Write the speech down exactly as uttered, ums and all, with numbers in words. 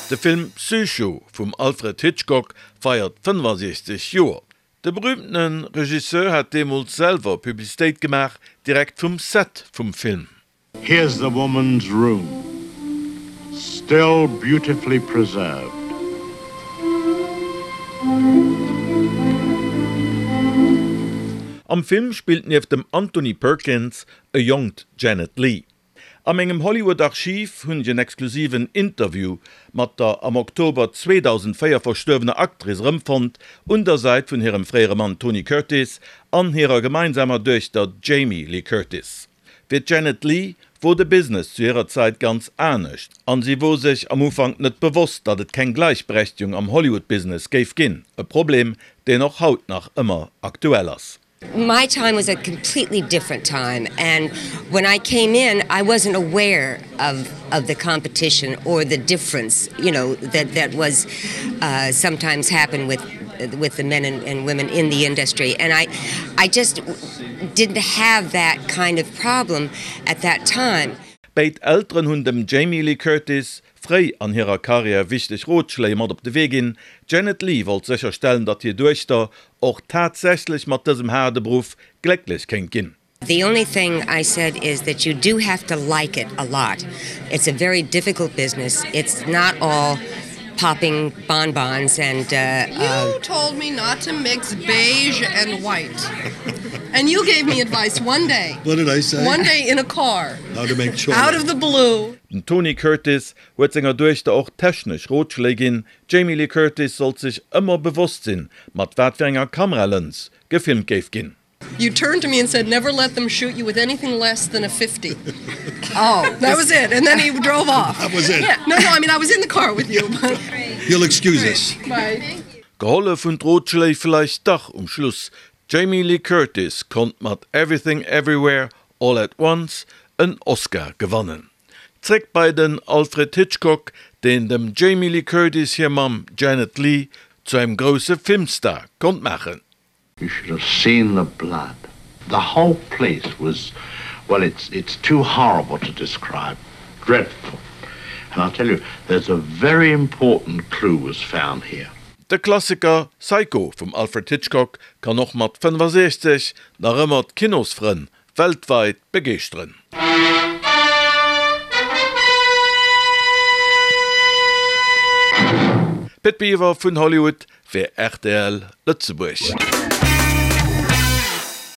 Der Film Psycho vom Alfred Hitchcock feiert fünfundsechzig Jahre. Der berühmte Regisseur hat demals selber Publizität gemacht, direkt vom Set vom Film. Here's the woman's room, still beautifully preserved. Am Film spielt neben dem Anthony Perkins a young Janet Leigh. Am engem Hollywood-Archiv hunn ich ein exklusiven Interview mit der am Oktober zweitausendvier verstorbene Aktrice rëmfand, unterseit von ihrem früheren Mann Tony Curtis an ihrer gemeinsamer Töchter Jamie Lee Curtis. Für Janet Leigh wurde Business zu ihrer Zeit ganz ernst, an sie wo sich am Anfang nicht bewusst, dass es keine Gleichberechtigung am Hollywood-Business gäbe gin, ein Problem, der noch hautnach immer aktuell ist. My time was a completely different time, and when I came in, I wasn't aware of of the competition or the difference, you know, that that was uh, sometimes happen with with the men and, and women in the industry, and I I just didn't have that kind of problem at that time. Beit Eltern hun dem Jamie Lee Curtis frei an ihrer Karriere wichtig Rotschläge mat op de Weg gin. Janet Leigh wollt sicherstellen, dat ihr Durchter auch tatsächlich mit diesem Herdeberuf glücklich kennt gin. The only thing I said is that you do have to like it a lot. It's a very difficult business. It's not all popping bonbons and uh, you uh, told me not to mix beige and white. And you gave me advice one day. What did I say? One day in a car. How to make sure. Out of the blue. Und Tony Curtis huet senger Durchter auch technisch Rotschlägin. Jamie Lee Curtis soll sich immer bewusst sein, mat wat für enger Kameralens gefilmt gäf gin. You turned to me and said, never let them shoot you with anything less than a fifty. Oh, that was it. And then he drove off. That was it. Yeah. No, no, I mean, I was in the car with you. But... You'll excuse us. Bye. Geholle vun Rotschläg vielleicht doch um Schluss. Jamie Lee Curtis konnt mat Everything Everywhere All at Once einen Oscar gewonnen. Zurück bei den Alfred Hitchcock, den dem Jamie Lee Curtis hier Mam Janet Leigh zu einem großen Filmstar konnt machen. You should have seen the blood. The whole place was, well, it's it's too horrible to describe. Dreadful. And I'll tell you, there's a very important clue was found here. Der Klassiker Psycho vom Alfred Hitchcock kann noch mat fünfundsechzig nach immer Kinosfren weltweit begeistern. Pitt Beaver von Hollywood für R T L Lützeburg.